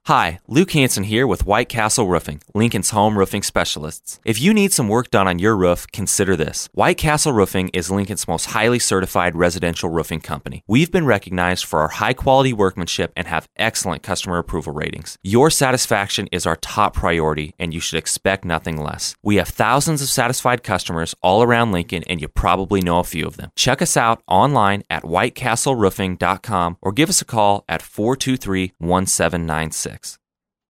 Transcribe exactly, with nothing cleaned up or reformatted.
Hi, Luke Hansen here with White Castle Roofing, Lincoln's home roofing specialists. If you need some work done on your roof, consider this. White Castle Roofing is Lincoln's most highly certified residential roofing company. We've been recognized for our high-quality workmanship and have excellent customer approval ratings. Your satisfaction is our top priority, and you should expect nothing less. We have thousands of satisfied customers all around Lincoln, and you probably know a few of them. Check us out online at white castle roofing dot com or give us a call at four two three, one seven nine six.